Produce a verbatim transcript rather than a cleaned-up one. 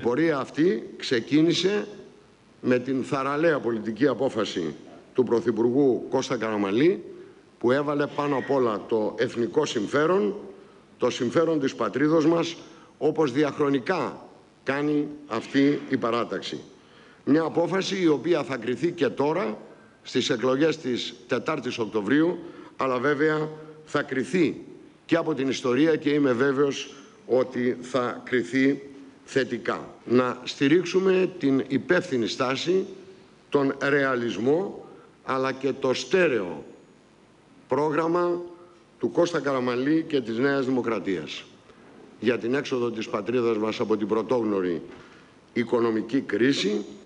πορεία αυτή ξεκίνησε με την θαραλέα πολιτική απόφαση του Πρωθυπουργού Κώστα Καραμανλή, που έβαλε πάνω απ' όλα το εθνικό συμφέρον, το συμφέρον της πατρίδος μας, όπως διαχρονικά κάνει αυτή η παράταξη. Μια απόφαση η οποία θα κριθεί και τώρα στις εκλογές της τετάρτης Οκτωβρίου, αλλά βέβαια θα κριθεί και από την ιστορία και είμαι βέβαιος ότι θα κριθεί θετικά. Να στηρίξουμε την υπεύθυνη στάση, τον ρεαλισμό, αλλά και το στέρεο πρόγραμμα του Κώστα Καραμανλή και της Νέας Δημοκρατίας για την έξοδο της πατρίδας μας από την πρωτόγνωρη οικονομική κρίση,